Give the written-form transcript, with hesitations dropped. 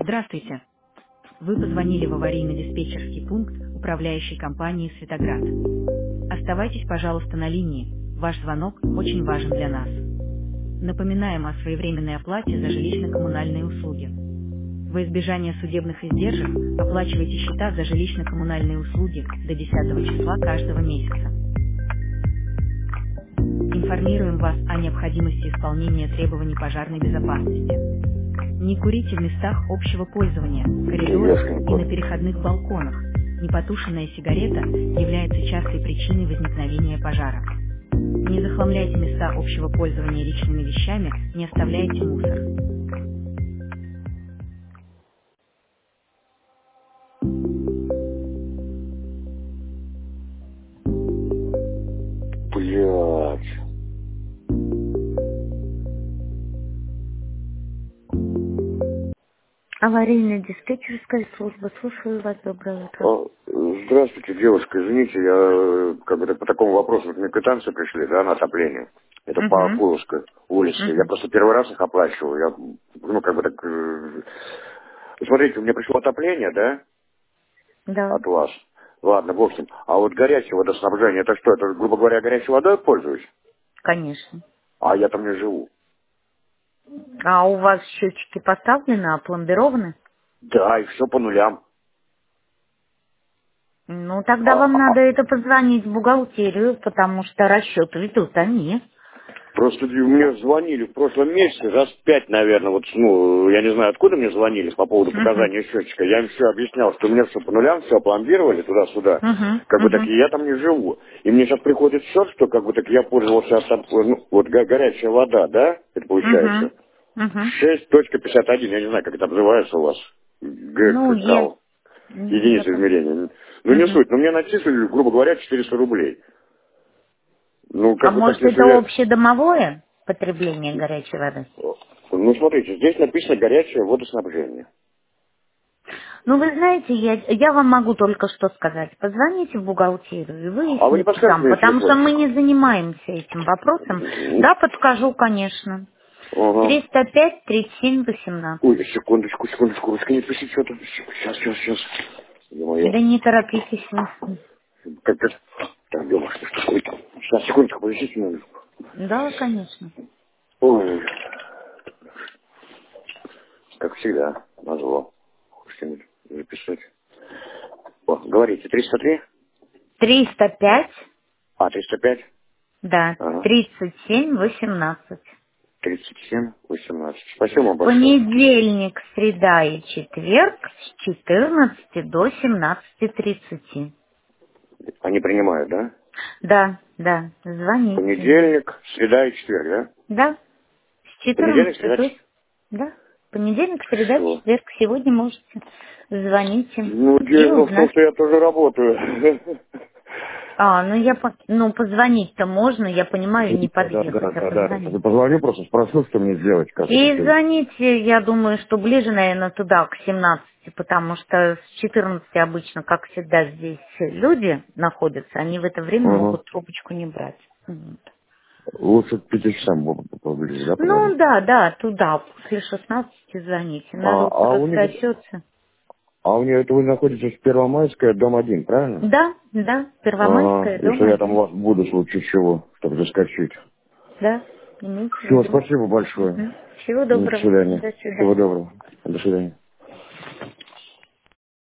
Здравствуйте. Вы позвонили в аварийно-диспетчерский пункт управляющей компании «Светоград». Оставайтесь, пожалуйста, на линии. Ваш звонок очень важен для нас. Напоминаем о своевременной оплате за жилищно-коммунальные услуги. Во избежание судебных издержек оплачивайте счета за жилищно-коммунальные услуги до 10 числа каждого месяца. Информируем вас о необходимости исполнения требований пожарной безопасности. Не курите в местах общего пользования, коридорах и на переходных балконах. Непотушенная сигарета является частой причиной возникновения пожара. Не захламляйте места общего пользования личными вещами, не оставляйте мусор. Блядь. Аварийная диспетчерская служба. Слушаю вас. Доброе утро. Здравствуйте, девушка. Извините, я как бы по такому вопросу, вот мне квитанции пришли, да, на отопление. Это по Куровской улице. Я просто первый раз их оплачиваю. Я, ну, как бы так... Смотрите, у меня пришло отопление, да? Да. От вас. Ладно, в общем. А вот горячее водоснабжение, это что? Это, грубо говоря, горячей водой пользуюсь? Конечно. А я там не живу. А у вас счетчики поставлены, опломбированы? Да, и все по нулям. Ну, тогда вам надо это позвонить в бухгалтерию, потому что расчеты ведут они. Просто мне звонили в прошлом месяце, раз 5, наверное, вот, ну, я не знаю, откуда мне звонили по поводу показания счетчика. Я им все объяснял, что у меня все по нулям, все опломбировали туда-сюда. Как бы так, и я там не живу. И мне сейчас приходит счет, что как бы так я пользовался, ну, вот горячая вода, да, это получается. 6.51, я не знаю, как это называется у вас. Ну, ГКК. Единица измерения. Ну, не суть, но мне начислили, грубо говоря, 400 рублей. Ну, А как бы так, может, если это я... общедомовое потребление горячей воды? Ну, смотрите, здесь написано горячее водоснабжение. Ну, вы знаете, я вам могу только что сказать. Позвоните в бухгалтерию и А вы не выясните подскажете там, мне потому что мы телефончик? не занимаемся этим вопросом. Да, подскажу, конечно. Ага. 305 37 18. Ой, секундочку, ручка не пишет что-то. Сейчас. Ё-моё. Да не торопитесь вы. Как это? Так, Дема, что такое? Сейчас, секундочку, подождите минутку. Да, конечно. Ой, как всегда, назло. Что-нибудь записать. О, говорите, 303? 305, 305? да, Ага. 37 18. 37, 18. Спасибо вам большое. Понедельник, среда и четверг с 14 до 17:30. Они принимают, да? Да, звоните. Понедельник, среда и четверг, да? Да, с Понедельник, 14 среда, до... Да, понедельник, среда, Все. четверг. Сегодня можете звонить им Ну, и дело в том, узнать. что я тоже работаю. Ну, позвонить-то можно, я понимаю, не подъехать, а Да. позвонить. Позвоню просто, спрошу, что мне сделать. Как И это. звоните, я думаю, что ближе, наверное, туда, к 17, потому что с 14 обычно, как всегда, здесь люди находятся, они в это время могут трубочку не брать. Вот. Лучше к 5 часам поближе, да, позвонить? Ну, да, туда, после 16 звоните, народ У них, рассосется. у нее это вы находитесь в Первомайская, дом 1, правильно? Да, Первомайская, Если дом я там у 1. вас буду, в случае чего, чтобы заскочить. Да, имейте в Все, виду. спасибо большое. Всего До доброго. свидания. До Всего свидания. доброго. До свидания.